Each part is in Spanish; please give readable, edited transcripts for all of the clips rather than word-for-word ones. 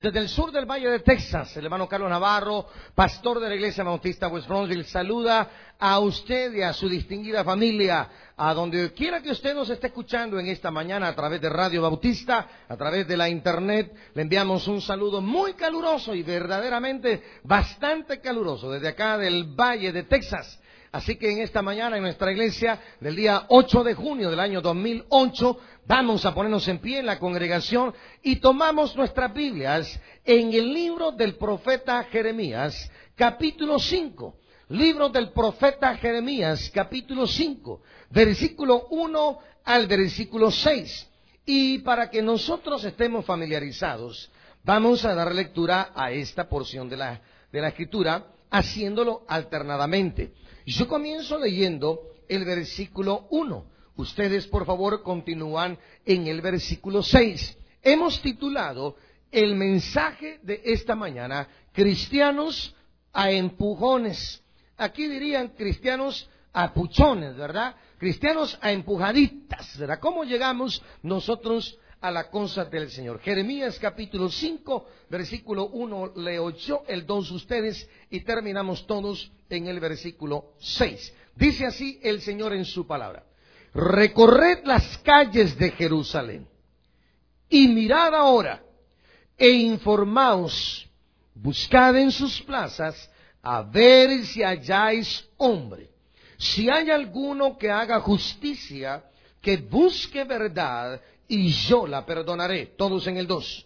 Desde el sur del Valle de Texas, el hermano Carlos Navarro, pastor de la Iglesia Bautista West Bronzeville, saluda a usted y a su distinguida familia, a donde quiera que usted nos esté escuchando en esta mañana a través de Radio Bautista, a través de la internet. Le enviamos un saludo muy caluroso y verdaderamente bastante caluroso desde acá del Valle de Texas. Así que en esta mañana en nuestra iglesia del día 8 de junio del año 2008 vamos a ponernos en pie en la congregación y tomamos nuestras Biblias en el libro del profeta Jeremías, capítulo 5. Libro del profeta Jeremías, capítulo 5, versículo 1 al versículo 6. Y para que nosotros estemos familiarizados, vamos a dar lectura a esta porción de la escritura, haciéndolo alternadamente. Yo comienzo leyendo el versículo 1. Ustedes, por favor, continúan en el versículo 6. Hemos titulado el mensaje de esta mañana, Cristianos a empujones. Aquí dirían cristianos a puchones, ¿verdad? Cristianos a empujaditas, ¿verdad? ¿Cómo llegamos nosotros a la cosa del Señor? Jeremías capítulo 5, versículo 1 leo yo, el 2 ustedes, y terminamos todos en el versículo 6. Dice así el Señor en su palabra: recorred las calles de Jerusalén y mirad ahora e informaos, buscad en sus plazas a ver si halláis hombre, si hay alguno que haga justicia, que busque verdad, y yo la perdonaré. Todos en el 2.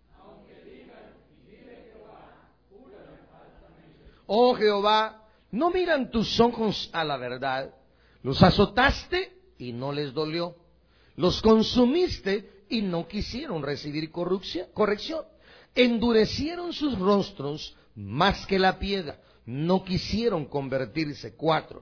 Oh Jehová, ¿no miran tus ojos a la verdad? Los azotaste y no les dolió. Los consumiste y no quisieron recibir corrección. Endurecieron sus rostros más que la piedra. No quisieron convertirse. 4.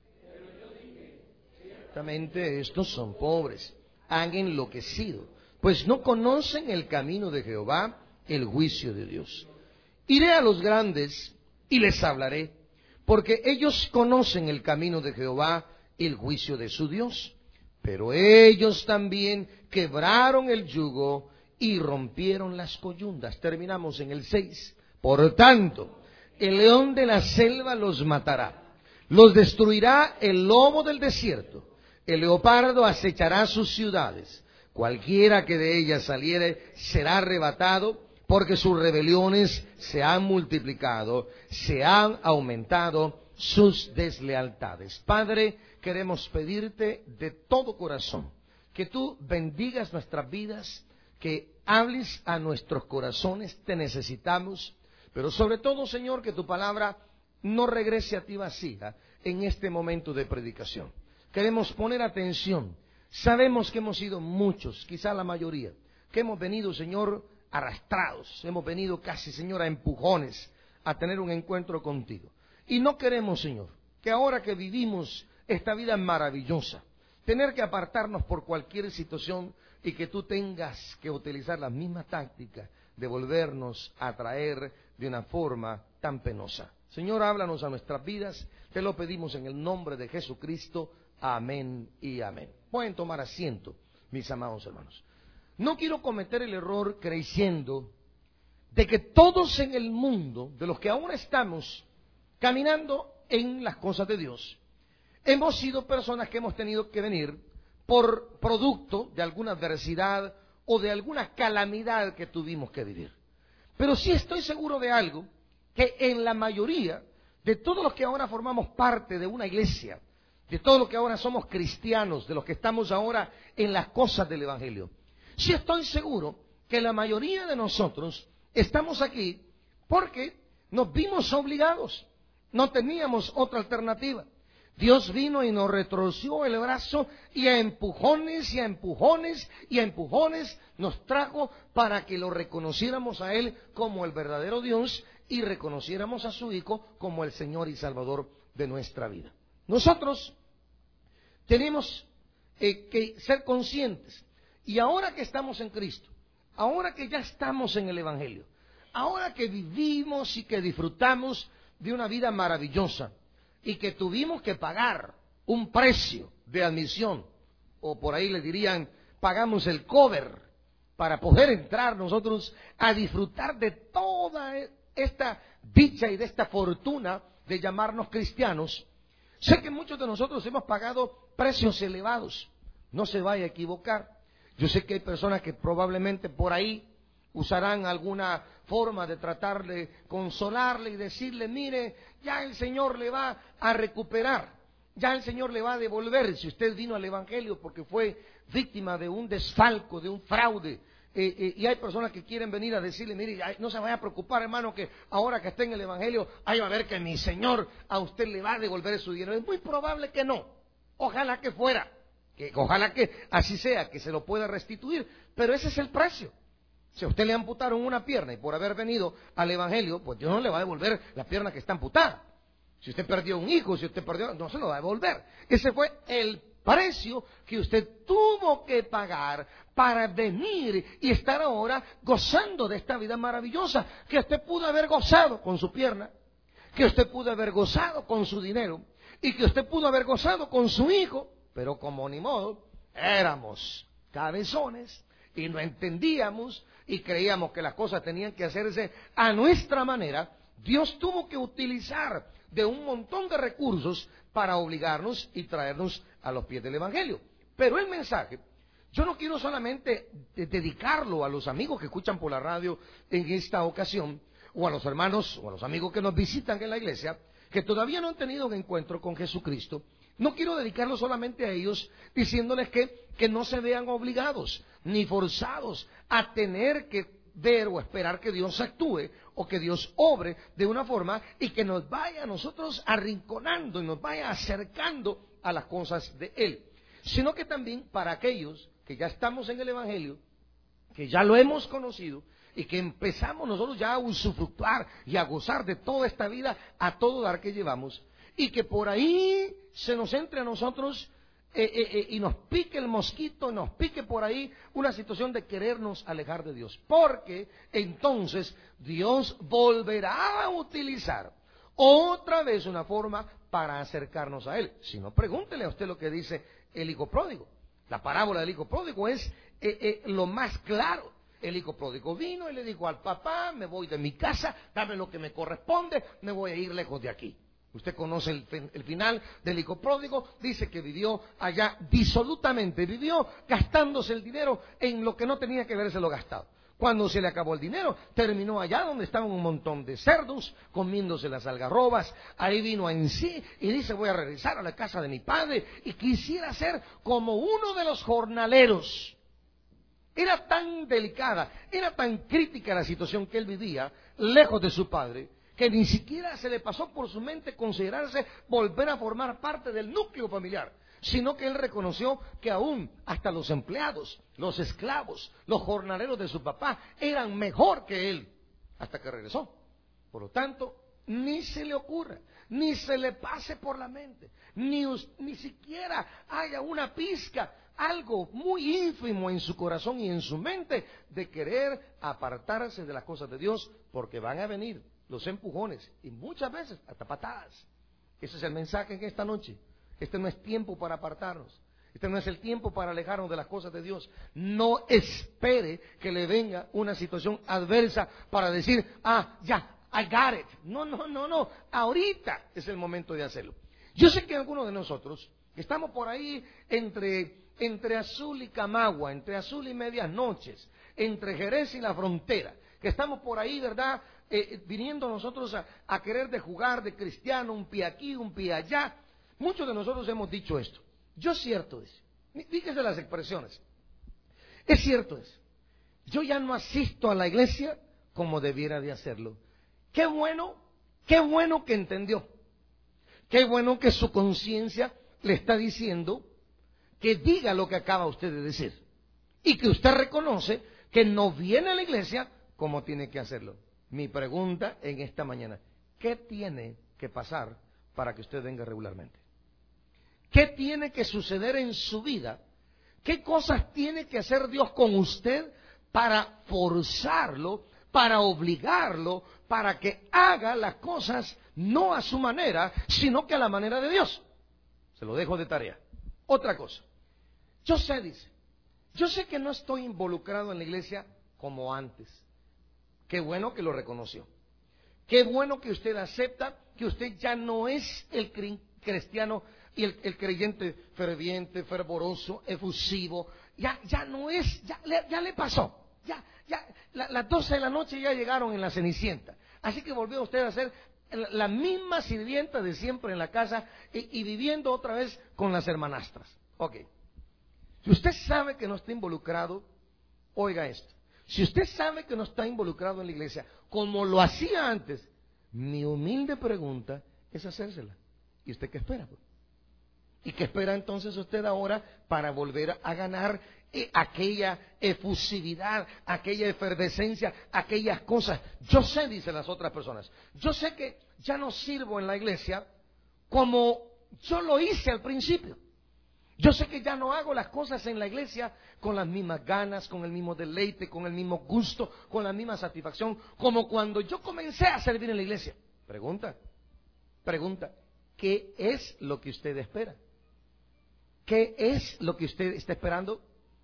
Ciertamente estos son pobres, han enloquecido, pues no conocen el camino de Jehová, el juicio de Dios. Iré a los grandes y les hablaré, porque ellos conocen el camino de Jehová, el juicio de su Dios. Pero ellos también quebraron el yugo y rompieron las coyundas. Terminamos en el 6. Por tanto, el león de la selva los matará, los destruirá el lobo del desierto. El leopardo acechará sus ciudades. Cualquiera que de ellas saliere será arrebatado, porque sus rebeliones se han multiplicado, se han aumentado sus deslealtades. Padre, queremos pedirte de todo corazón que tú bendigas nuestras vidas, que hables a nuestros corazones, te necesitamos, pero sobre todo, Señor, que tu palabra no regrese a ti vacía en este momento de predicación. Queremos poner atención. Sabemos que hemos sido muchos, quizá la mayoría, que hemos venido, Señor, arrastrados. Hemos venido casi, Señor, a empujones a tener un encuentro contigo. Y no queremos, Señor, que ahora que vivimos esta vida maravillosa, tener que apartarnos por cualquier situación y que tú tengas que utilizar la misma táctica de volvernos a traer de una forma tan penosa. Señor, háblanos a nuestras vidas. Te lo pedimos en el nombre de Jesucristo. Amén y amén. Pueden tomar asiento, mis amados hermanos. No quiero cometer el error creyendo de que todos en el mundo, de los que ahora estamos caminando en las cosas de Dios, hemos sido personas que hemos tenido que venir por producto de alguna adversidad o de alguna calamidad que tuvimos que vivir. Pero sí estoy seguro de algo, que en la mayoría de todos los que ahora formamos parte de una iglesia, de todos los que ahora somos cristianos, de los que estamos ahora en las cosas del Evangelio, sí estoy seguro que la mayoría de nosotros estamos aquí porque nos vimos obligados, no teníamos otra alternativa. Dios vino y nos retorció el brazo y a empujones y a empujones y a empujones nos trajo para que lo reconociéramos a Él como el verdadero Dios y reconociéramos a su Hijo como el Señor y Salvador de nuestra vida. Nosotros tenemos que ser conscientes, y ahora que estamos en Cristo, ahora que ya estamos en el Evangelio, ahora que vivimos y que disfrutamos de una vida maravillosa y que tuvimos que pagar un precio de admisión, o por ahí le dirían, pagamos el cover para poder entrar nosotros a disfrutar de toda esta dicha y de esta fortuna de llamarnos cristianos. Sé que muchos de nosotros hemos pagado precios elevados, no se vaya a equivocar. Yo sé que hay personas que probablemente por ahí usarán alguna forma de tratar de consolarle y decirle, mire, ya el Señor le va a recuperar, ya el Señor le va a devolver. Si usted vino al Evangelio porque fue víctima de un desfalco, de un fraude, y hay personas que quieren venir a decirle, mire, no se vaya a preocupar, hermano, que ahora que esté en el Evangelio, ahí va a ver que mi Señor a usted le va a devolver su dinero. Es muy probable que no, ojalá que fuera, ojalá que así sea, que se lo pueda restituir, pero ese es el precio. Si a usted le amputaron una pierna y por haber venido al Evangelio, pues Dios no le va a devolver la pierna que está amputada. Si usted perdió un hijo, si usted perdió, no se lo va a devolver. Ese fue el precio que usted tuvo que pagar para venir y estar ahora gozando de esta vida maravillosa que usted pudo haber gozado con su pierna, que usted pudo haber gozado con su dinero y que usted pudo haber gozado con su hijo, pero como ni modo, éramos cabezones y no entendíamos y creíamos que las cosas tenían que hacerse a nuestra manera. Dios tuvo que utilizar de un montón de recursos para obligarnos y traernos a los pies del Evangelio. Pero el mensaje, yo no quiero solamente dedicarlo a los amigos que escuchan por la radio en esta ocasión, o a los hermanos o a los amigos que nos visitan en la iglesia, que todavía no han tenido un encuentro con Jesucristo. No quiero dedicarlo solamente a ellos diciéndoles que no se vean obligados ni forzados a tener que ver o esperar que Dios actúe o que Dios obre de una forma y que nos vaya a nosotros arrinconando y nos vaya acercando a las cosas de Él, sino que también para aquellos que ya estamos en el Evangelio, que ya lo hemos conocido y que empezamos nosotros ya a usufructuar y a gozar de toda esta vida a todo dar que llevamos, y que por ahí se nos entre a nosotros y nos pique el mosquito, nos pique por ahí una situación de querernos alejar de Dios, porque entonces Dios volverá a utilizar otra vez una forma para acercarnos a Él. Si no, pregúntele a usted lo que dice el hijo pródigo. La parábola del hijo pródigo es lo más claro. El hijo pródigo vino y le dijo al papá, me voy de mi casa, dame lo que me corresponde, me voy a ir lejos de aquí. Usted conoce el final del hijo pródigo, dice que vivió allá disolutamente, vivió gastándose el dinero en lo que no tenía que habérselo gastado. Cuando se le acabó el dinero, terminó allá donde estaban un montón de cerdos, comiéndose las algarrobas. Ahí vino en sí y dice, voy a regresar a la casa de mi padre, y quisiera ser como uno de los jornaleros. Era tan delicada, era tan crítica la situación que él vivía, lejos de su padre, que ni siquiera se le pasó por su mente considerarse volver a formar parte del núcleo familiar, sino que él reconoció que aún hasta los empleados, los esclavos, los jornaleros de su papá eran mejor que él, hasta que regresó. Por lo tanto, ni se le ocurra, ni se le pase por la mente, ni siquiera haya una pizca, algo muy ínfimo en su corazón y en su mente de querer apartarse de las cosas de Dios, porque van a venir los empujones y muchas veces hasta patadas. Ese es el mensaje en esta noche. Este no es tiempo para apartarnos. Este no es el tiempo para alejarnos de las cosas de Dios. No espere que le venga una situación adversa para decir, ya, I got it. No. Ahorita es el momento de hacerlo. Yo sé que algunos de nosotros estamos por ahí entre Azul y Camagua, entre Azul y Medias Noches, entre Jerez y la frontera, que estamos por ahí, ¿verdad?, viniendo nosotros a querer de jugar de cristiano, un pie aquí, un pie allá. Muchos de nosotros hemos dicho esto. Yo cierto es, fíjese las expresiones, es cierto es, yo ya no asisto a la iglesia como debiera de hacerlo. Qué bueno que entendió, qué bueno que su conciencia le está diciendo que diga lo que acaba usted de decir y que usted reconoce que no viene a la iglesia como tiene que hacerlo. Mi pregunta en esta mañana, ¿qué tiene que pasar para que usted venga regularmente? ¿Qué tiene que suceder en su vida? ¿Qué cosas tiene que hacer Dios con usted para forzarlo, para obligarlo, para que haga las cosas no a su manera, sino que a la manera de Dios? Se lo dejo de tarea. Otra cosa. Yo sé, dice, Yo sé que no estoy involucrado en la iglesia como antes. Qué bueno que lo reconoció. Qué bueno que usted acepta que usted ya no es el cristiano y el creyente ferviente, fervoroso, efusivo. Ya no es, ya le pasó. Las 12 de la noche ya llegaron en la Cenicienta. Así que volvió usted a ser la misma sirvienta de siempre en la casa y viviendo otra vez con las hermanastras. Ok. Si usted sabe que no está involucrado, oiga esto. Si usted sabe que no está involucrado en la iglesia como lo hacía antes, mi humilde pregunta es hacérsela. ¿Y usted qué espera? ¿Y qué espera entonces usted ahora para volver a ganar aquella efusividad, aquella efervescencia, aquellas cosas? Yo sé, dicen las otras personas, yo sé que ya no sirvo en la iglesia como yo lo hice al principio. Yo sé que ya no hago las cosas en la iglesia con las mismas ganas, con el mismo deleite, con el mismo gusto, con la misma satisfacción, como cuando yo comencé a servir en la iglesia. Pregunta, ¿qué es lo que usted espera? ¿Qué es lo que usted está esperando?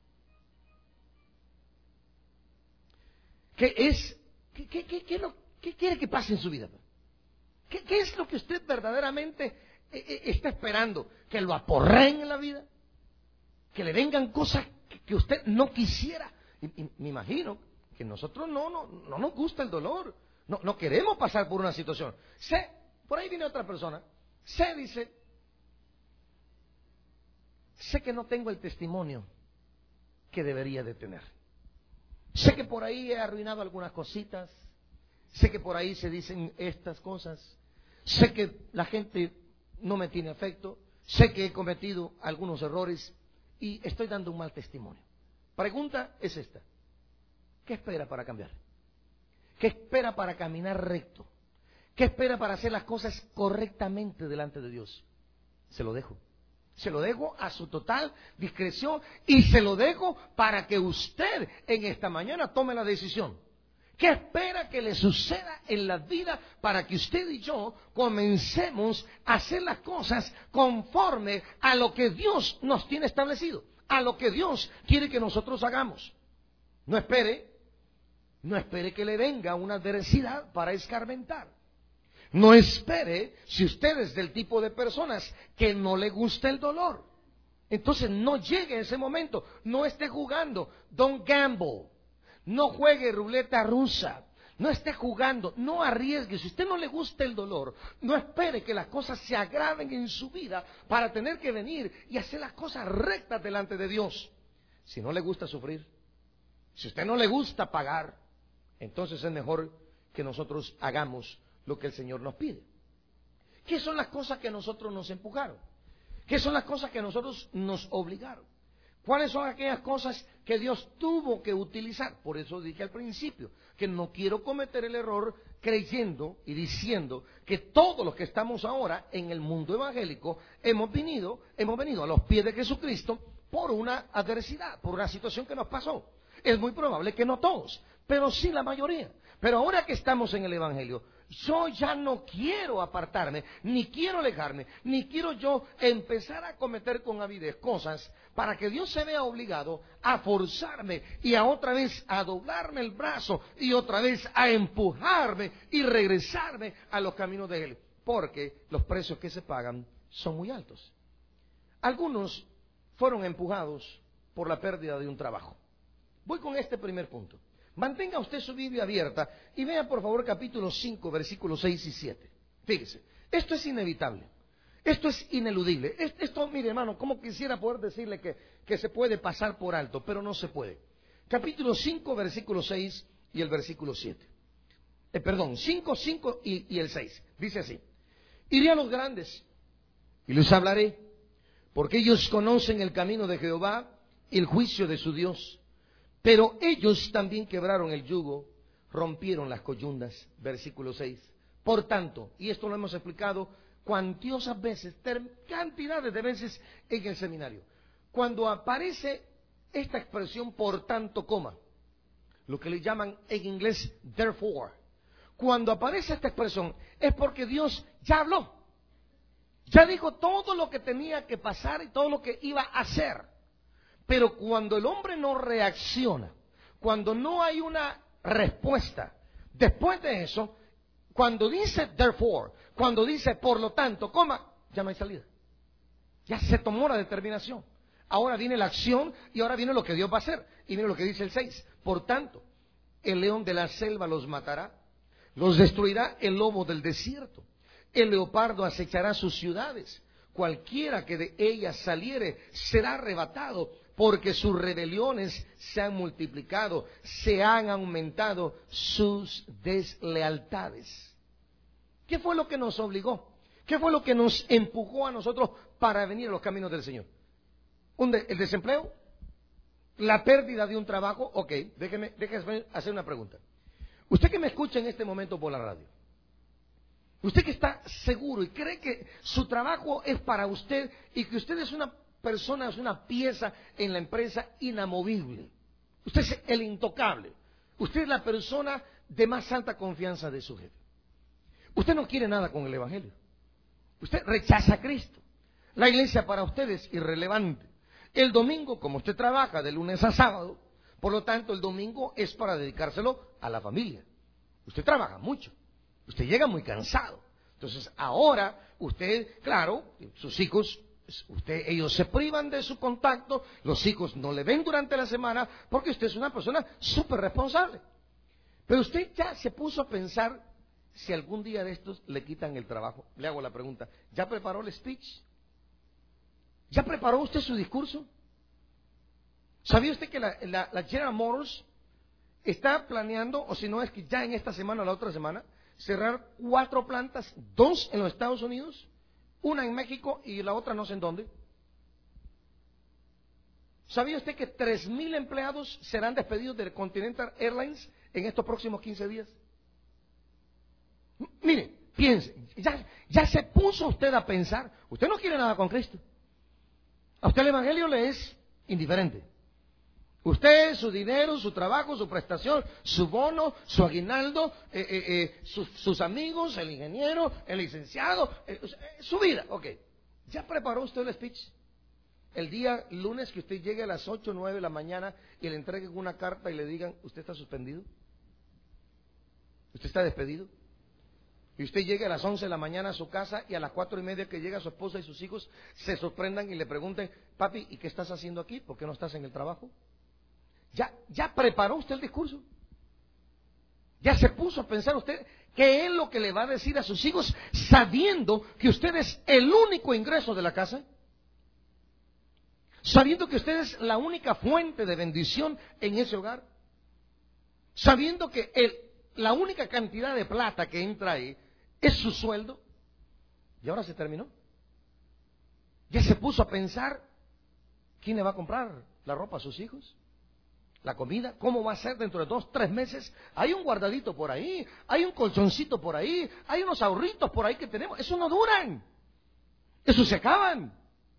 ¿Qué quiere que pase en su vida? ¿Qué es lo que usted verdaderamente está esperando? ¿Que lo aporreen en la vida? ¿Que le vengan cosas que usted no quisiera? Y me imagino que nosotros no nos gusta el dolor. No queremos pasar por una situación. Por ahí viene otra persona. Dice, sé que no tengo el testimonio que debería de tener. Sé que por ahí he arruinado algunas cositas. Sé que por ahí se dicen estas cosas. Sé que la gente no me tiene afecto. Sé que he cometido algunos errores y estoy dando un mal testimonio. Pregunta es esta: ¿qué espera para cambiar? ¿Qué espera para caminar recto? ¿Qué espera para hacer las cosas correctamente delante de Dios? Se lo dejo. Se lo dejo a su total discreción y se lo dejo para que usted en esta mañana tome la decisión. ¿Qué espera que le suceda en la vida para que usted y yo comencemos a hacer las cosas conforme a lo que Dios nos tiene establecido, a lo que Dios quiere que nosotros hagamos? No espere que le venga una adversidad para escarmentar. No espere, si usted es del tipo de personas que no le gusta el dolor, entonces no llegue ese momento, no esté jugando, don't gamble. No juegue ruleta rusa, no esté jugando, no arriesgue. Si usted no le gusta el dolor, no espere que las cosas se agraven en su vida para tener que venir y hacer las cosas rectas delante de Dios. Si no le gusta sufrir, si a usted no le gusta pagar, entonces es mejor que nosotros hagamos lo que el Señor nos pide. ¿Qué son las cosas que nosotros nos empujaron? ¿Qué son las cosas que nosotros nos obligaron? ¿Cuáles son aquellas cosas que Dios tuvo que utilizar? Por eso dije al principio que no quiero cometer el error creyendo y diciendo que todos los que estamos ahora en el mundo evangélico hemos venido a los pies de Jesucristo por una adversidad, por una situación que nos pasó. Es muy probable que no todos, pero sí la mayoría. Pero ahora que estamos en el Evangelio, yo ya no quiero apartarme, ni quiero alejarme, ni quiero yo empezar a cometer con avidez cosas para que Dios se vea obligado a forzarme y a otra vez a doblarme el brazo y otra vez a empujarme y regresarme a los caminos de Él, porque los precios que se pagan son muy altos. Algunos fueron empujados por la pérdida de un trabajo. Voy con este primer punto. Mantenga usted su Biblia abierta y vea por favor capítulo 5, versículos 6 y 7. Fíjese, esto es inevitable, esto es ineludible. Esto, mire hermano, como quisiera poder decirle que se puede pasar por alto, pero no se puede. Capítulo 5, versículo 6 y el versículo 7. 5 y el 6. Dice así: iré a los grandes y les hablaré, porque ellos conocen el camino de Jehová y el juicio de su Dios. Pero ellos también quebraron el yugo, rompieron las coyundas. Versículo 6. Por tanto, y esto lo hemos explicado cuantiosas veces, cantidades de veces en el seminario, cuando aparece esta expresión por tanto, coma, lo que le llaman en inglés therefore, cuando aparece esta expresión es porque Dios ya habló, ya dijo todo lo que tenía que pasar y todo lo que iba a hacer. Pero cuando el hombre no reacciona, cuando no hay una respuesta, después de eso, cuando dice therefore, cuando dice por lo tanto, coma, ya no hay salida. Ya se tomó la determinación. Ahora viene la acción y ahora viene lo que Dios va a hacer. Y mire lo que dice el 6. Por tanto, el león de la selva los matará, los destruirá el lobo del desierto, el leopardo acechará sus ciudades, cualquiera que de ellas saliere será arrebatado, porque sus rebeliones se han multiplicado, se han aumentado sus deslealtades. ¿Qué fue lo que nos obligó? ¿Qué fue lo que nos empujó a nosotros para venir a los caminos del Señor? ¿El desempleo? ¿La pérdida de un trabajo? Ok, déjeme hacer una pregunta. Usted que me escucha en este momento por la radio, usted que está seguro y cree que su trabajo es para usted y que usted es una persona, es una pieza en la empresa inamovible. Usted es el intocable. Usted es la persona de más alta confianza de su jefe. Usted no quiere nada con el Evangelio. Usted rechaza a Cristo. La iglesia para usted es irrelevante. El domingo, como usted trabaja de lunes a sábado, por lo tanto el domingo es para dedicárselo a la familia. Usted trabaja mucho. Usted llega muy cansado. Entonces ahora usted, claro, sus hijos, ellos se privan de su contacto, los hijos no le ven durante la semana porque usted es una persona súper responsable. Pero usted ya se puso a pensar si algún día de estos le quitan el trabajo. Le hago la pregunta, ¿ya preparó el speech? ¿Ya preparó usted su discurso? ¿Sabía usted que la General Motors está planeando, o si no es que ya en esta semana o la otra semana, cerrar 4 plantas, 2 en los Estados Unidos, una en México y la otra no sé en dónde? ¿Sabía usted que 3,000 empleados serán despedidos del Continental Airlines en estos próximos 15 días? Mire, piense, ya se puso usted a pensar. Usted no quiere nada con Cristo. A usted el Evangelio le es indiferente. Usted, su dinero, su trabajo, su prestación, su bono, su aguinaldo, sus amigos, el ingeniero, el licenciado, su vida. Ok, ¿ya preparó usted el speech? El día lunes que usted llegue a las 8 o 9 de la mañana y le entreguen una carta y le digan, usted está suspendido, usted está despedido. Y usted llegue a las 11 de la mañana a su casa y a las 4:30 que llega su esposa y sus hijos se sorprendan y le pregunten, papi, ¿y qué estás haciendo aquí? ¿Por qué no estás en el trabajo? ¿Ya preparó usted el discurso? ¿Ya se puso a pensar usted qué es lo que le va a decir a sus hijos sabiendo que usted es el único ingreso de la casa? Sabiendo que usted es la única fuente de bendición en ese hogar. Sabiendo que la única cantidad de plata que entra ahí es su sueldo. Y ahora se terminó. Ya se puso a pensar quién le va a comprar la ropa a sus hijos, la comida, cómo va a ser dentro de 2, 3 meses. Hay un guardadito por ahí, hay un colchoncito por ahí, hay unos ahorritos por ahí que tenemos. Eso no duran, eso se acaban.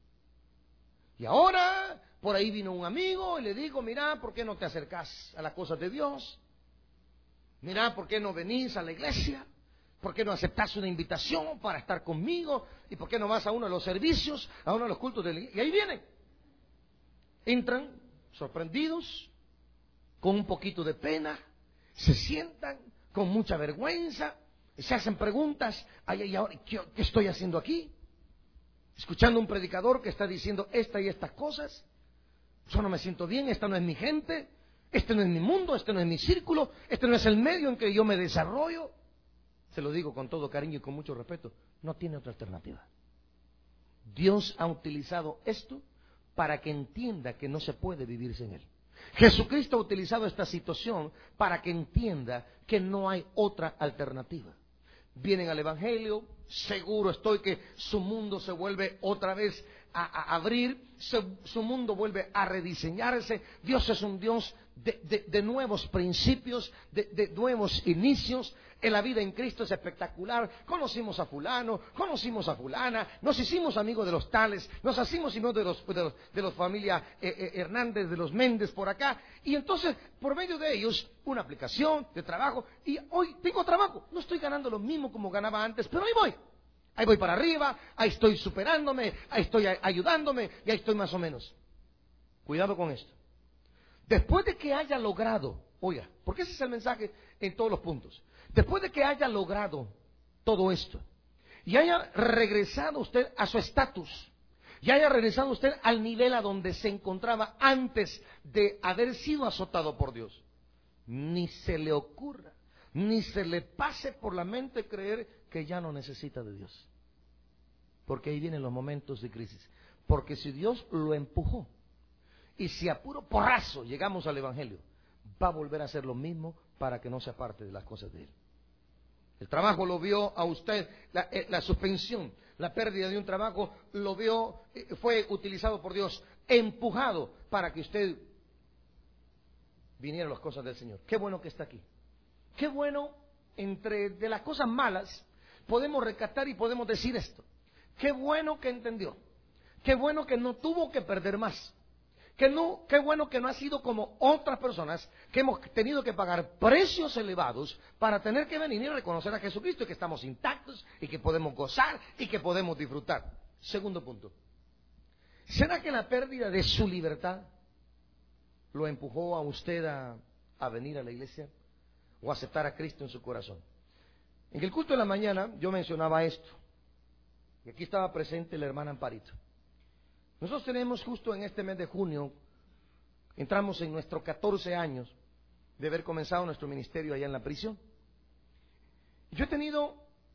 Y ahora por ahí vino un amigo y le digo, mira, ¿por qué no te acercas a las cosas de Dios? Mira, ¿por qué no venís a la iglesia? ¿Por qué no aceptás una invitación para estar conmigo? ¿Y por qué no vas a uno de los servicios, a uno de los cultos de la iglesia? Y ahí vienen. Entran sorprendidos, con un poquito de pena, se sientan con mucha vergüenza, se hacen preguntas, ay, ahora, ¿qué estoy haciendo aquí? Escuchando un predicador que está diciendo esta y estas cosas, yo no me siento bien, esta no es mi gente, este no es mi mundo, este no es mi círculo, este no es el medio en que yo me desarrollo. Se lo digo con todo cariño y con mucho respeto, no tiene otra alternativa. Dios ha utilizado esto para que entienda que no se puede vivir sin Él. Jesucristo ha utilizado esta situación para que entienda que no hay otra alternativa. Vienen al Evangelio, seguro estoy que su mundo se vuelve otra vez a abrir, su mundo vuelve a rediseñarse. Dios es un Dios de nuevos principios, de nuevos inicios. En la vida en Cristo es espectacular. Conocimos a fulano, conocimos a fulana, nos hicimos amigos de los tales, nos hicimos amigos de los familia Hernández, de los Méndez por acá. Y entonces, por medio de ellos, una aplicación de trabajo. Y hoy tengo trabajo. No estoy ganando lo mismo como ganaba antes, pero ahí voy. Ahí voy para arriba, ahí estoy superándome, ahí estoy ayudándome y ahí estoy más o menos. Cuidado con esto. Después de que haya logrado, oiga, porque ese es el mensaje en todos los puntos. Después de que haya logrado todo esto y haya regresado usted a su estatus, y haya regresado usted al nivel a donde se encontraba antes de haber sido azotado por Dios, ni se le ocurra, ni se le pase por la mente creer que ya no necesita de Dios. Porque ahí vienen los momentos de crisis. Porque si Dios lo empujó, y si a puro porrazo llegamos al Evangelio, va a volver a hacer lo mismo para que no se aparte de las cosas de Él. El trabajo lo vio a usted, la suspensión, la pérdida de un trabajo, lo vio, fue utilizado por Dios, empujado para que usted viniera a las cosas del Señor. Qué bueno que está aquí. Qué bueno, entre de las cosas malas, podemos rescatar y podemos decir esto. Qué bueno que entendió. Qué bueno que no tuvo que perder más. Qué bueno que no ha sido como otras personas que hemos tenido que pagar precios elevados para tener que venir y reconocer a Jesucristo y que estamos intactos y que podemos gozar y que podemos disfrutar. Segundo punto. ¿Será que la pérdida de su libertad lo empujó a usted a venir a la iglesia o a aceptar a Cristo en su corazón? En el culto de la mañana yo mencionaba esto y aquí estaba presente la hermana Amparito. Nosotros tenemos justo en este mes de junio, entramos en nuestros 14 años de haber comenzado nuestro ministerio allá en la prisión. Yo he tenido,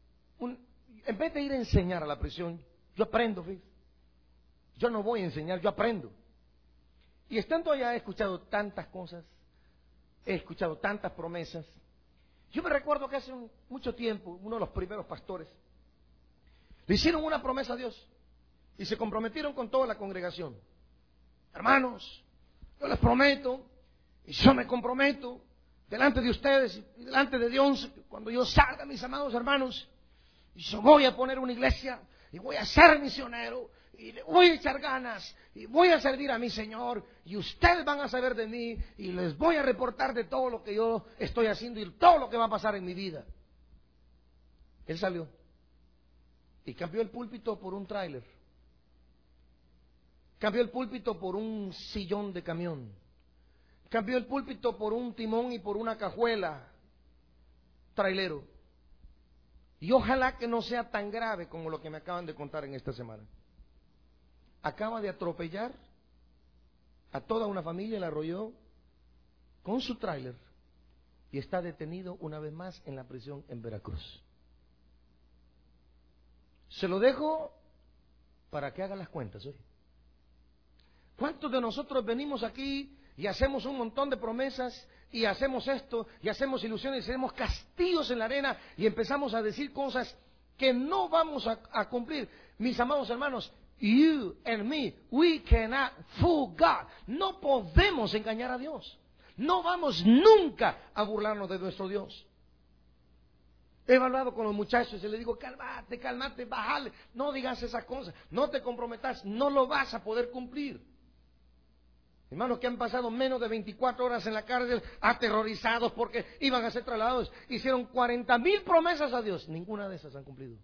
en vez de ir a enseñar a la prisión, yo aprendo, fíjate. Yo no voy a enseñar, yo aprendo. Y estando allá he escuchado tantas cosas, he escuchado tantas promesas. Yo me recuerdo que hace mucho tiempo, uno de los primeros pastores, le hicieron una promesa a Dios. Y se comprometieron con toda la congregación. Hermanos, yo les prometo, y yo me comprometo, delante de ustedes y delante de Dios, cuando yo salga, mis amados hermanos, y yo voy a poner una iglesia, y voy a ser misionero, y le voy a echar ganas, y voy a servir a mi Señor, y ustedes van a saber de mí, y les voy a reportar de todo lo que yo estoy haciendo, y todo lo que va a pasar en mi vida. Él salió, y cambió el púlpito por un tráiler. Cambió el púlpito por un sillón de camión. Cambió el púlpito por un timón y por una cajuela trailero. Y ojalá que no sea tan grave como lo que me acaban de contar en esta semana. Acaba de atropellar a toda una familia, la arrolló con su tráiler y está detenido una vez más en la prisión en Veracruz. Se lo dejo para que haga las cuentas hoy. ¿Cuántos de nosotros venimos aquí y hacemos un montón de promesas y hacemos esto y hacemos ilusiones y hacemos castillos en la arena y empezamos a decir cosas que no vamos a cumplir? Mis amados hermanos, you and me, we cannot fool God. No podemos engañar a Dios. No vamos nunca a burlarnos de nuestro Dios. He hablado con los muchachos y les digo, cálmate, bájale, no digas esas cosas, no te comprometas, no lo vas a poder cumplir. Hermanos que han pasado menos de 24 horas en la cárcel aterrorizados porque iban a ser trasladados. Hicieron 40,000 promesas a Dios. Ninguna de esas han cumplido.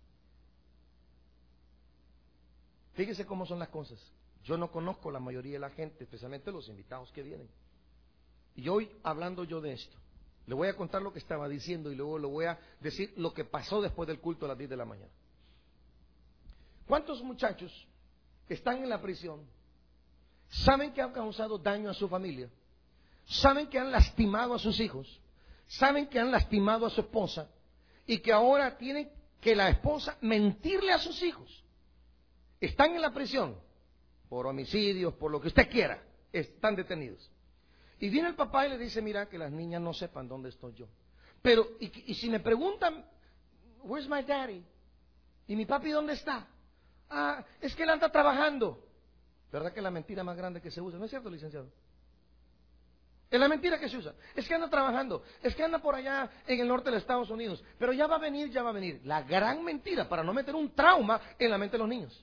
Fíjese cómo son las cosas. Yo no conozco la mayoría de la gente, especialmente los invitados que vienen. Y hoy, hablando yo de esto, le voy a contar lo que estaba diciendo y luego le voy a decir lo que pasó después del culto a las 10 de la mañana. ¿Cuántos muchachos están en la prisión? Saben que han causado daño a su familia, saben que han lastimado a sus hijos, saben que han lastimado a su esposa y que ahora tienen que la esposa mentirle a sus hijos. Están en la prisión por homicidios, por lo que usted quiera, están detenidos. Y viene el papá y le dice, mira, que las niñas no sepan dónde estoy yo. Pero, y si me preguntan, where's my daddy? ¿Y mi papi dónde está? Ah, es que él anda trabajando. ¿Verdad que es la mentira más grande que se usa? ¿No es cierto, licenciado? Es la mentira que se usa. Es que anda trabajando. Es que anda por allá en el norte de los Estados Unidos. Pero ya va a venir, ya va a venir. La gran mentira para no meter un trauma en la mente de los niños.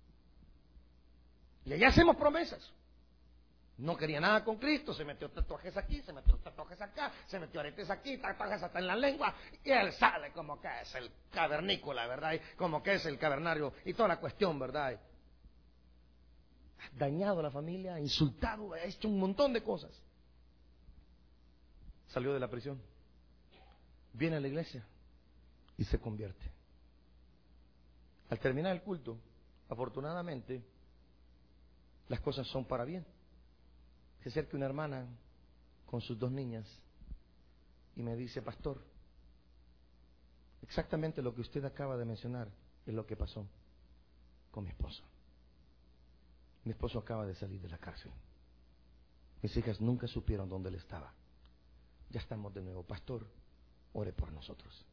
Y allá hacemos promesas. No quería nada con Cristo, se metió tatuajes aquí, se metió tatuajes acá, se metió aretes aquí, tatuajes hasta en la lengua, y él sale como que es el cavernícola, ¿verdad? Y como que es el cavernario y toda la cuestión, ¿verdad? ha dañado a la familia, ha insultado, ha hecho un montón de cosas. Salió de la prisión, viene a la iglesia y se convierte. Al terminar el culto, afortunadamente, las cosas son para bien. Se acerca una hermana con sus 2 niñas y me dice: pastor, exactamente lo que usted acaba de mencionar es lo que pasó con mi esposo. Mi esposo acaba de salir de la cárcel. Mis hijas nunca supieron dónde él estaba. Ya estamos de nuevo. Pastor, ore por nosotros.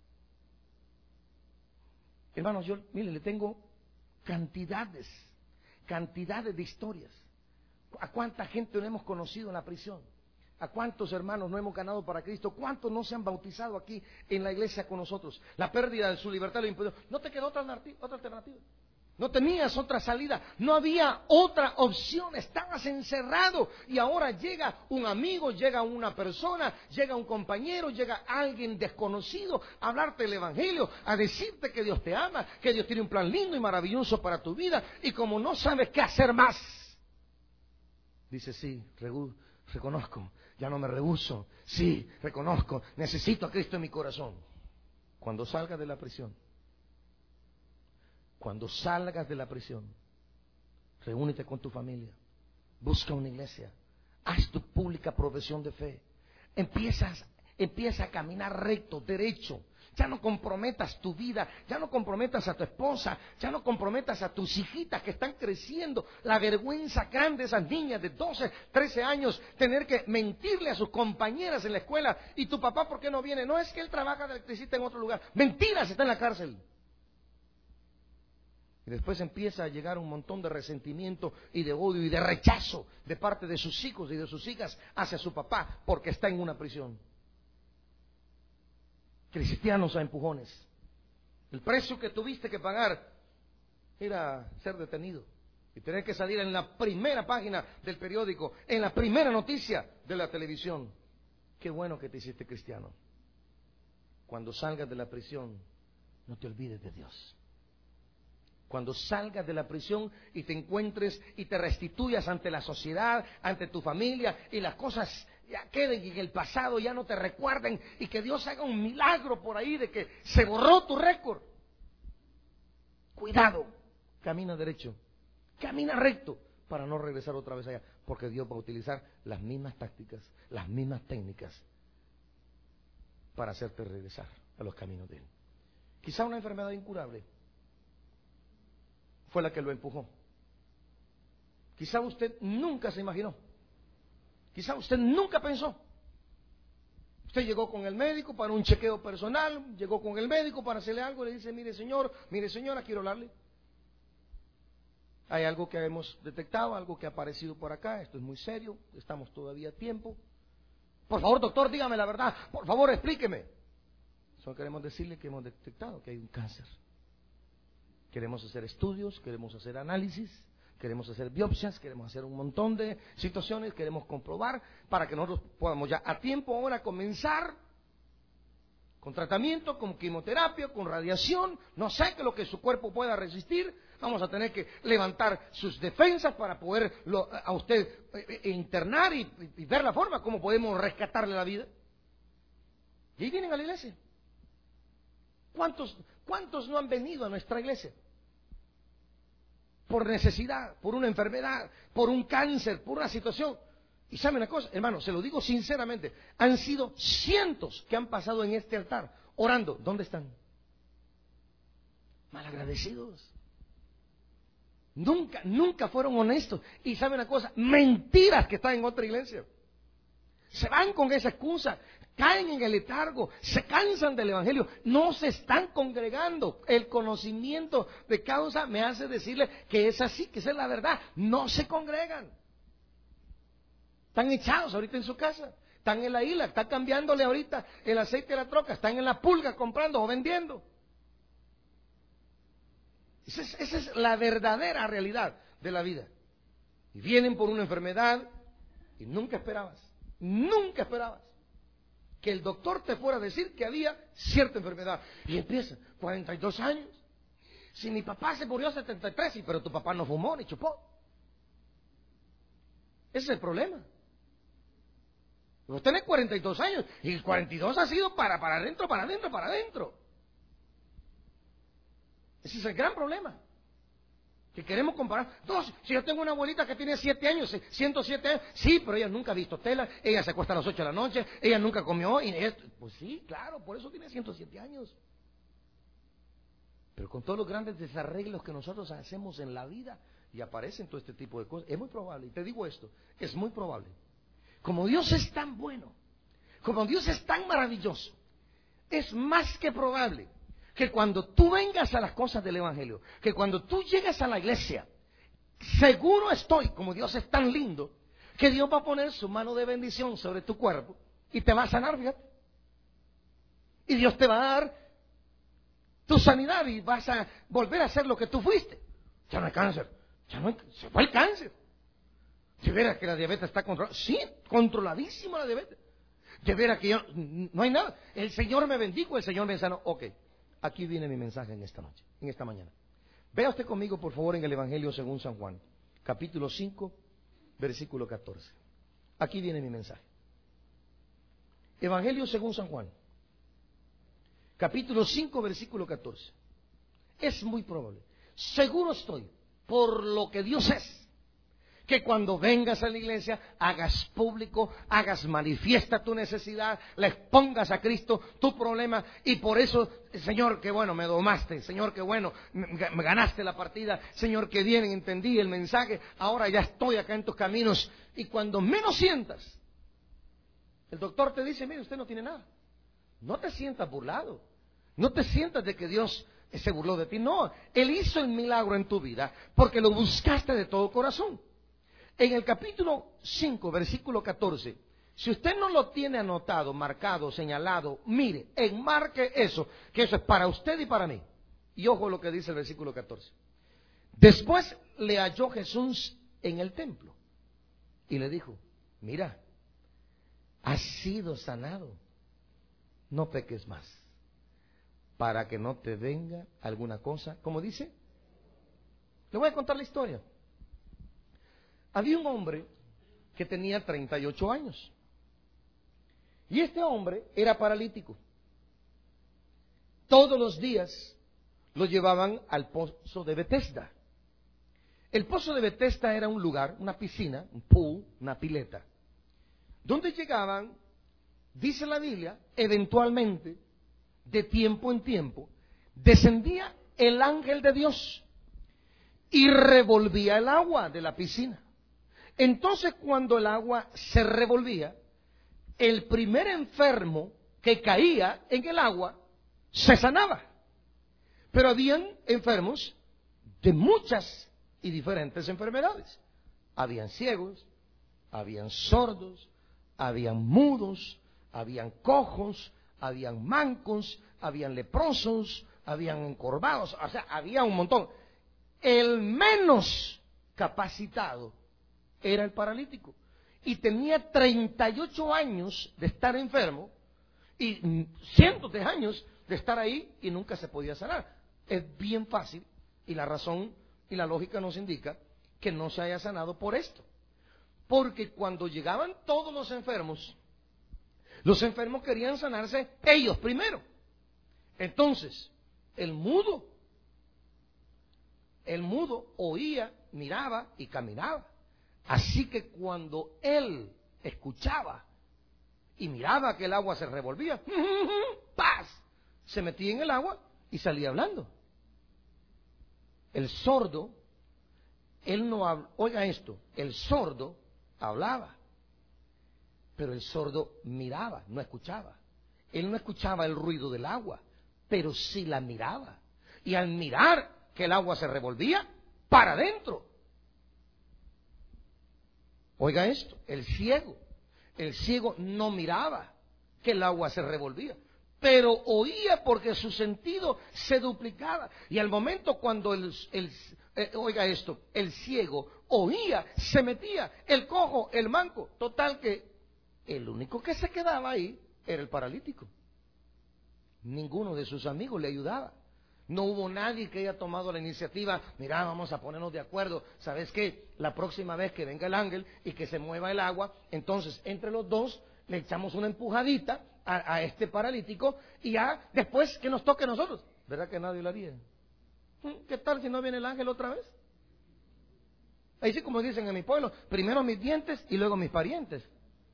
Hermanos, yo, mire, le tengo cantidades de historias. ¿A cuánta gente no hemos conocido en la prisión? ¿A cuántos hermanos no hemos ganado para Cristo? ¿Cuántos no se han bautizado aquí en la iglesia con nosotros? La pérdida de su libertad lo impidió. ¿No te quedó otra alternativa? No tenías otra salida, no había otra opción, estabas encerrado y ahora llega un amigo, llega una persona, llega un compañero, llega alguien desconocido a hablarte el evangelio, a decirte que Dios te ama, que Dios tiene un plan lindo y maravilloso para tu vida, y como no sabes qué hacer más, dices: sí, reconozco, ya no me rehúso, sí, reconozco, necesito a Cristo en mi corazón. Cuando salgas de la prisión, reúnete con tu familia, busca una iglesia, haz tu pública profesión de fe, empieza a caminar recto, derecho. Ya no comprometas tu vida, ya no comprometas a tu esposa, ya no comprometas a tus hijitas que están creciendo. La vergüenza grande de esas niñas de 12, 13 años, tener que mentirle a sus compañeras en la escuela. ¿Y tu papá por qué no viene? No, es que él trabaja de electricista en otro lugar. Mentiras, está en la cárcel. Y después empieza a llegar un montón de resentimiento y de odio y de rechazo de parte de sus hijos y de sus hijas hacia su papá porque está en una prisión. Cristianos a empujones. El precio que tuviste que pagar era ser detenido y tener que salir en la primera página del periódico, en la primera noticia de la televisión. Qué bueno que te hiciste cristiano. Cuando salgas de la prisión, no te olvides de Dios. Cuando salgas de la prisión y te encuentres y te restituyas ante la sociedad, ante tu familia, y las cosas ya queden en el pasado, ya no te recuerden, y que Dios haga un milagro por ahí de que se borró tu récord. Cuidado, camina derecho, camina recto para no regresar otra vez allá, porque Dios va a utilizar las mismas tácticas, las mismas técnicas para hacerte regresar a los caminos de Él. Quizá una enfermedad incurable fue la que lo empujó. Quizá usted nunca se imaginó. Quizá usted nunca pensó. Usted llegó con el médico para un chequeo personal, llegó con el médico para hacerle algo, le dice: mire señora, quiero hablarle. Hay algo que hemos detectado, algo que ha aparecido por acá, esto es muy serio, estamos todavía a tiempo. Por favor, doctor, dígame la verdad, por favor, explíqueme. Solo queremos decirle que hemos detectado que hay un cáncer. Queremos hacer estudios, queremos hacer análisis, queremos hacer biopsias, queremos hacer un montón de situaciones, queremos comprobar para que nosotros podamos ya a tiempo ahora comenzar con tratamiento, con quimioterapia, con radiación, no sé qué lo que su cuerpo pueda resistir. Vamos a tener que levantar sus defensas para poder a usted internar y ver la forma como podemos rescatarle la vida. Y ahí vienen a la iglesia. ¿Cuántos no han venido a nuestra iglesia? Por necesidad, por una enfermedad, por un cáncer, por una situación. Y saben una cosa, hermano, se lo digo sinceramente, han sido cientos que han pasado en este altar orando. ¿Dónde están? Malagradecidos. Nunca fueron honestos. Y saben una cosa, mentiras que están en otra iglesia. Se van con esa excusa, caen en el letargo, se cansan del evangelio, no se están congregando. El conocimiento de causa me hace decirle que es así, que esa es la verdad. No se congregan. Están echados ahorita en su casa, están en la isla, están cambiándole ahorita el aceite de la troca, están en la pulga comprando o vendiendo. Esa es la verdadera realidad de la vida. Y vienen por una enfermedad y nunca esperabas que el doctor te fuera a decir que había cierta enfermedad. Y empieza, 42 años. Si mi papá se murió a 73, pero tu papá no fumó ni chupó. Ese es el problema. Vos tenés 42 años y el 42 ha sido para adentro, para adentro, para adentro. Ese es el gran problema. Que queremos comparar. No, si yo tengo una abuelita que tiene 7 años, 107 años, sí, pero ella nunca ha visto tela, ella se acuesta a las 8 de la noche, ella nunca comió, pues sí, claro, por eso tiene 107 años. Pero con todos los grandes desarreglos que nosotros hacemos en la vida, y aparecen todo este tipo de cosas, es muy probable, y te digo esto, es muy probable. Como Dios es tan bueno, como Dios es tan maravilloso, es más que probable que cuando tú vengas a las cosas del Evangelio, que cuando tú llegues a la iglesia, seguro estoy, como Dios es tan lindo, que Dios va a poner su mano de bendición sobre tu cuerpo y te va a sanar, fíjate. Y Dios te va a dar tu sanidad y vas a volver a ser lo que tú fuiste. Ya no hay cáncer, se fue el cáncer. De veras que la diabetes está controlada. Sí, controladísima la diabetes. De veras que no hay nada. El Señor me bendijo, el Señor me sanó. Ok, aquí viene mi mensaje en esta noche, en esta mañana. Vea usted conmigo, por favor, en el Evangelio según San Juan, capítulo 5, versículo 14. Aquí viene mi mensaje. Evangelio según San Juan, capítulo 5, versículo 14. Es muy probable, seguro estoy, por lo que Dios es, que cuando vengas a la iglesia hagas público, hagas manifiesta tu necesidad, le expongas a Cristo tu problema, y por eso, Señor, qué bueno, me domaste, Señor, qué bueno, me ganaste la partida, Señor, qué bien, entendí el mensaje, ahora ya estoy acá en tus caminos. Y cuando menos sientas, el doctor te dice, mire, usted no tiene nada. No te sientas burlado, no te sientas de que Dios se burló de ti, no, Él hizo el milagro en tu vida porque lo buscaste de todo corazón. En el capítulo 5, versículo 14, si usted no lo tiene anotado, marcado, señalado, mire, enmarque eso, que eso es para usted y para mí. Y ojo lo que dice el versículo 14. Después le halló Jesús en el templo y le dijo, mira, has sido sanado, no peques más, para que no te venga alguna cosa. ¿Cómo dice? Le voy a contar la historia. Había un hombre que tenía 38 años. Y este hombre era paralítico. Todos los días lo llevaban al pozo de Betesda. El pozo de Betesda era un lugar, una piscina, un pool, una pileta, donde llegaban, dice la Biblia, eventualmente, de tiempo en tiempo, descendía el ángel de Dios y revolvía el agua de la piscina. Entonces, cuando el agua se revolvía, el primer enfermo que caía en el agua se sanaba. Pero habían enfermos de muchas y diferentes enfermedades. Habían ciegos, habían sordos, habían mudos, habían cojos, habían mancos, habían leprosos, habían encorvados, o sea, había un montón. El menos capacitado era el paralítico, y tenía 38 años de estar enfermo y cientos de años de estar ahí y nunca se podía sanar. Es bien fácil, y la razón y la lógica nos indica que no se haya sanado por esto, porque cuando llegaban todos los enfermos querían sanarse ellos primero. Entonces, el mudo oía, miraba y caminaba. Así que cuando él escuchaba y miraba que el agua se revolvía, ¡paz!, se metía en el agua y salía hablando. El sordo, él no habla, oiga esto, el sordo hablaba, pero el sordo miraba, no escuchaba. Él no escuchaba el ruido del agua, pero sí la miraba. Y al mirar que el agua se revolvía, para adentro. Oiga esto, el ciego no miraba que el agua se revolvía, pero oía porque su sentido se duplicaba. Y al momento cuando oiga esto, el ciego oía, se metía, el cojo, el manco, total que el único que se quedaba ahí era el paralítico. Ninguno de sus amigos le ayudaba. No hubo nadie que haya tomado la iniciativa, mira, vamos a ponernos de acuerdo, ¿sabes qué? La próxima vez que venga el ángel y que se mueva el agua, entonces entre los dos le echamos una empujadita a este paralítico y ya después que nos toque a nosotros. ¿Verdad que nadie lo haría? ¿Qué tal si no viene el ángel otra vez? Ahí sí, como dicen en mi pueblo, primero mis dientes y luego mis parientes.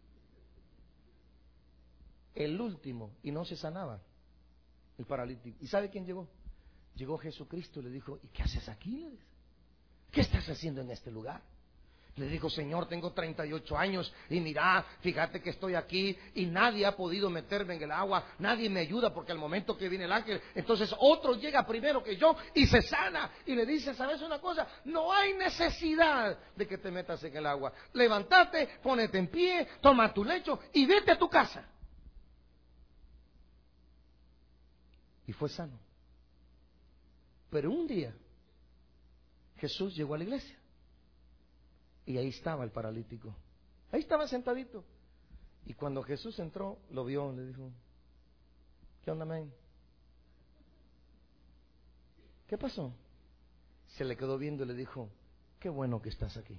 El último, y no se sanaba el paralítico. ¿Y sabe quién llegó? Llegó Jesucristo y le dijo, ¿y qué haces aquí? Le dice, ¿qué estás haciendo en este lugar? Le dijo, Señor, tengo 38 años y mira, fíjate que estoy aquí y nadie ha podido meterme en el agua, nadie me ayuda porque al momento que viene el ángel, entonces otro llega primero que yo y se sana. Y le dice, ¿sabes una cosa? No hay necesidad de que te metas en el agua. Levántate, ponete en pie, toma tu lecho y vete a tu casa. Y fue sano. Pero un día Jesús llegó a la iglesia y ahí estaba el paralítico. Ahí estaba sentadito. Y cuando Jesús entró, lo vio, le dijo, ¿qué onda, man? ¿Qué pasó? Se le quedó viendo y le dijo, qué bueno que estás aquí.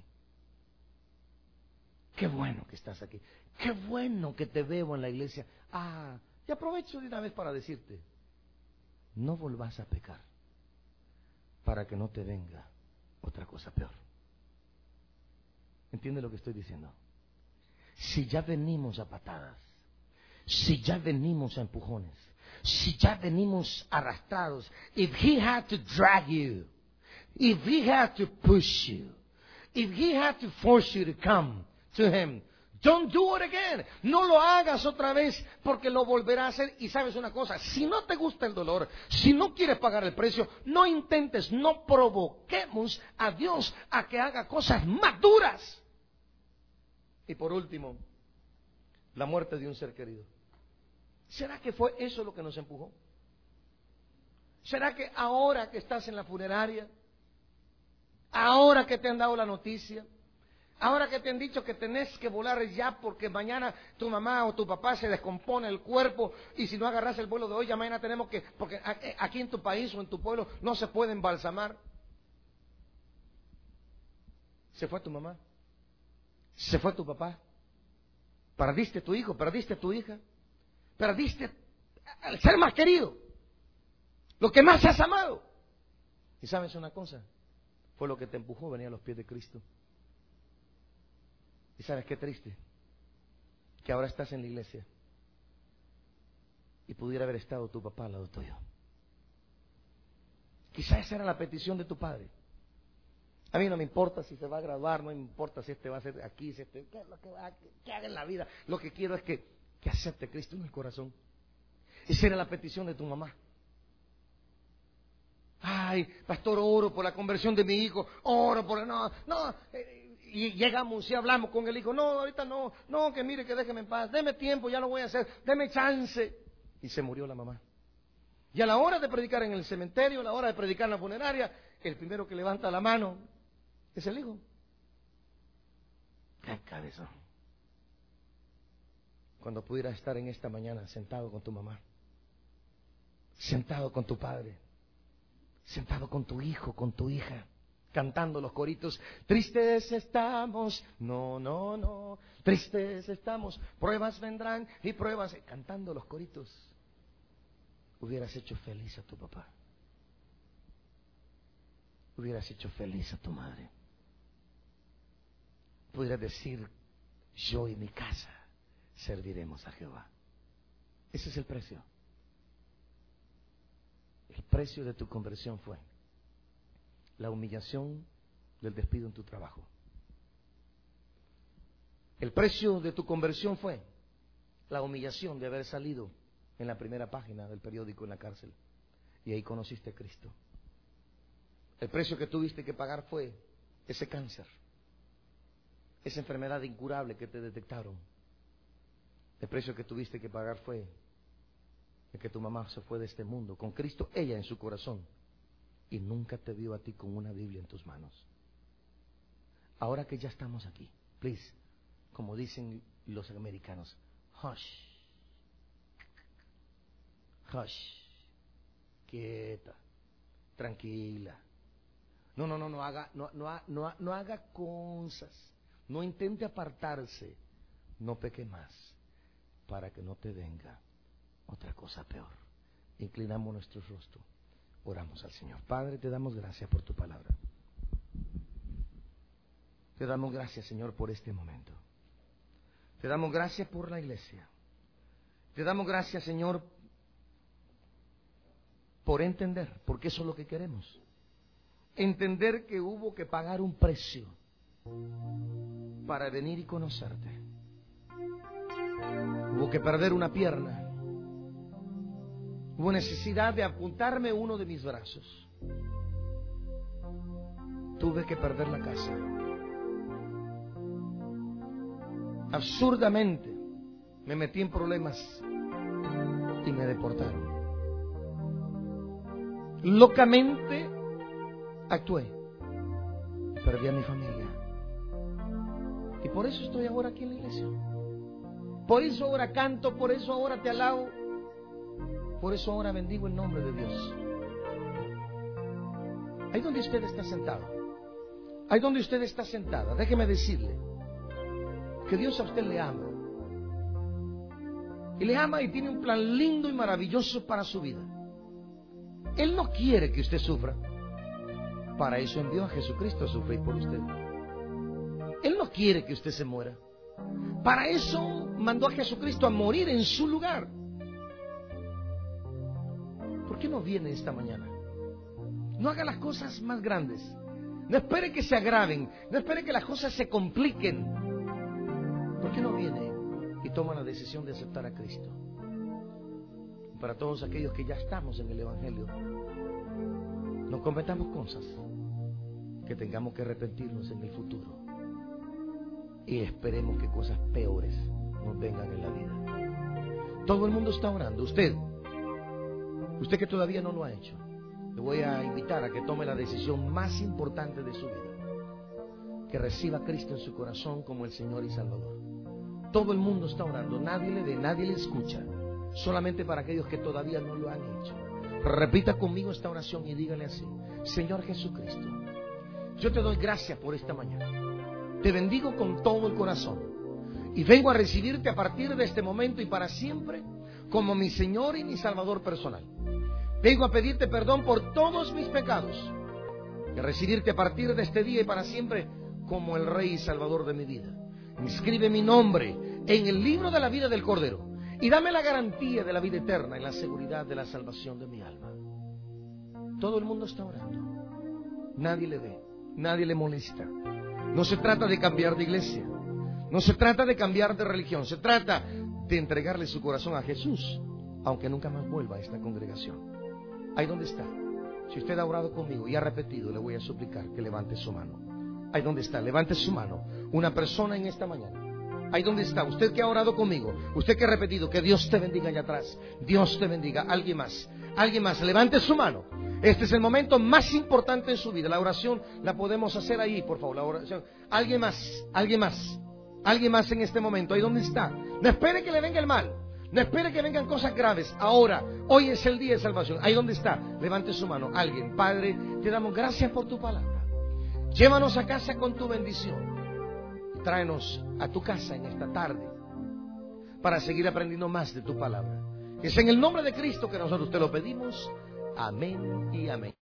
Qué bueno que estás aquí. Qué bueno que te veo en la iglesia. Y aprovecho de una vez para decirte, no volvás a pecar para que no te venga otra cosa peor. ¿Entiende lo que estoy diciendo? Si ya venimos a patadas, si ya venimos a empujones, si ya venimos arrastrados, if he had to drag you, if he had to push you, if he had to force you to come to him, don't do it again. No lo hagas otra vez porque lo volverá a hacer. Y sabes una cosa, si no te gusta el dolor, si no quieres pagar el precio, no intentes, no provoquemos a Dios a que haga cosas más duras. Y por último, la muerte de un ser querido. ¿Será que fue eso lo que nos empujó? ¿Será que ahora que estás en la funeraria, ahora que te han dado la noticia, ahora que te han dicho que tenés que volar ya porque mañana tu mamá o tu papá se descompone el cuerpo y si no agarras el vuelo de hoy, ya mañana tenemos que, porque aquí en tu país o en tu pueblo no se puede embalsamar? Se fue tu mamá, se fue tu papá, perdiste tu hijo, perdiste tu hija, perdiste al ser más querido, lo que más has amado. Y sabes una cosa, fue lo que te empujó a venir a los pies de Cristo. Y sabes qué triste, que ahora estás en la iglesia y pudiera haber estado tu papá al lado tuyo. Quizás esa era la petición de tu padre. A mí no me importa si se va a graduar, no me importa si este va a ser aquí, si este, qué es lo que haga en la vida. Lo que quiero es que acepte a Cristo en el corazón. Esa era la petición de tu mamá. Ay, pastor, oro por la conversión de mi hijo, oro por... Y llegamos y hablamos con el hijo, no, ahorita no, que mire, que déjeme en paz, deme tiempo, ya lo voy a hacer, deme chance. Y se murió la mamá. Y a la hora de predicar en el cementerio, a la hora de predicar en la funeraria, el primero que levanta la mano es el hijo. ¡Qué cabezón! Cuando pudieras estar en esta mañana sentado con tu mamá, sentado con tu padre, sentado con tu hijo, con tu hija, cantando los coritos, tristes estamos, no, tristes estamos, pruebas vendrán y pruebas, cantando los coritos, hubieras hecho feliz a tu papá, hubieras hecho feliz a tu madre, pudieras decir, yo y mi casa serviremos a Jehová. Ese es el precio. El precio de tu conversión fue la humillación del despido en tu trabajo. El precio de tu conversión fue la humillación de haber salido en la primera página del periódico en la cárcel. Y ahí conociste a Cristo. El precio que tuviste que pagar fue ese cáncer, esa enfermedad incurable que te detectaron. El precio que tuviste que pagar fue el que tu mamá se fue de este mundo con Cristo, ella en su corazón, y nunca te vio a ti con una Biblia en tus manos. Ahora que ya estamos aquí, please, como dicen los americanos, hush, hush, quieta, tranquila. No haga cosas. No intente apartarse. No peque más, para que no te venga otra cosa peor. Inclinamos nuestro rostro, oramos al Señor. Padre, te damos gracias por tu palabra. Te damos gracias, Señor, por este momento. Te damos gracias por la iglesia. Te damos gracias, Señor, por entender, porque eso es lo que queremos. Entender que hubo que pagar un precio para venir y conocerte. Hubo que perder una pierna. Hubo necesidad de apuntarme uno de mis brazos. Tuve que perder la casa. Absurdamente me metí en problemas y me deportaron. Locamente actué. Perdí a mi familia. Y por eso estoy ahora aquí en la iglesia. Por eso ahora canto, por eso ahora te alabo, por eso ahora bendigo el nombre de Dios. Ahí donde usted está sentado, ahí donde usted está sentada, déjeme decirle que Dios a usted le ama. Y le ama y tiene un plan lindo y maravilloso para su vida. Él no quiere que usted sufra. Para eso envió a Jesucristo a sufrir por usted. Él no quiere que usted se muera. Para eso mandó a Jesucristo a morir en su lugar. ¿Por qué no viene esta mañana? No haga las cosas más grandes. No espere que se agraven. No espere que las cosas se compliquen. ¿Por qué no viene y toma la decisión de aceptar a Cristo? Para todos aquellos que ya estamos en el Evangelio, no cometamos cosas que tengamos que arrepentirnos en el futuro. Y esperemos que cosas peores nos vengan en la vida. Todo el mundo está orando. Usted que todavía no lo ha hecho, le voy a invitar a que tome la decisión más importante de su vida. Que reciba a Cristo en su corazón como el Señor y Salvador. Todo el mundo está orando. Nadie le ve, nadie le escucha. Solamente para aquellos que todavía no lo han hecho. Repita conmigo esta oración y dígale así: Señor Jesucristo, yo te doy gracias por esta mañana. Te bendigo con todo el corazón y vengo a recibirte a partir de este momento y para siempre como mi Señor y mi Salvador personal. Vengo a pedirte perdón por todos mis pecados y a recibirte a partir de este día y para siempre como el Rey y Salvador de mi vida. Inscribe mi nombre en el libro de la vida del Cordero y dame la garantía de la vida eterna y la seguridad de la salvación de mi alma. Todo el mundo está orando. Nadie le ve, nadie le molesta. No se trata de cambiar de iglesia, no se trata de cambiar de religión, se trata de entregarle su corazón a Jesús, aunque nunca más vuelva a esta congregación. Ahí donde está, si usted ha orado conmigo y ha repetido, le voy a suplicar que levante su mano. Ahí donde está, levante su mano. Una persona en esta mañana. Ahí donde está, usted que ha orado conmigo, usted que ha repetido, que Dios te bendiga allá atrás. Dios te bendiga. Alguien más, levante su mano. Este es el momento más importante en su vida. La oración la podemos hacer ahí, por favor. La oración. Alguien más en este momento. Ahí donde está. No espere que le venga el mal. No espere que vengan cosas graves. Ahora, hoy es el día de salvación. Ahí donde está, levante su mano. Alguien. Padre, te damos gracias por tu palabra. Llévanos a casa con tu bendición. Tráenos a tu casa en esta tarde para seguir aprendiendo más de tu palabra. Es en el nombre de Cristo que nosotros te lo pedimos. Amén y amén.